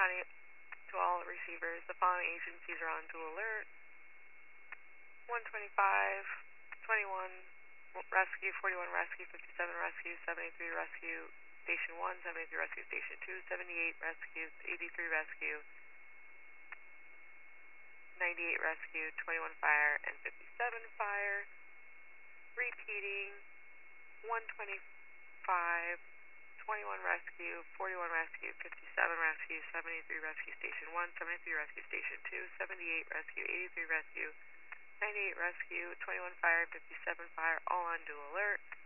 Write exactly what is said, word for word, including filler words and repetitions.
County, to all receivers, the following agencies are on dual alert. one twenty-five, twenty-one Rescue, forty-one Rescue, fifty-seven Rescue, seventy-three Rescue, Station one, seventy-three Rescue, Station two, seventy-eight Rescue, eighty-three Rescue, ninety-eight Rescue, twenty-one Fire, and fifty-seven Fire. Repeating, one twenty-five, twenty-one Rescue, forty-one Rescue, fifty-seven Rescue, seventy-three Rescue, Station one, seventy-three Rescue, Station two, seventy-eight Rescue, eighty-three Rescue, ninety-eight Rescue, twenty-one Fire, fifty-seven Fire, all on dual alert.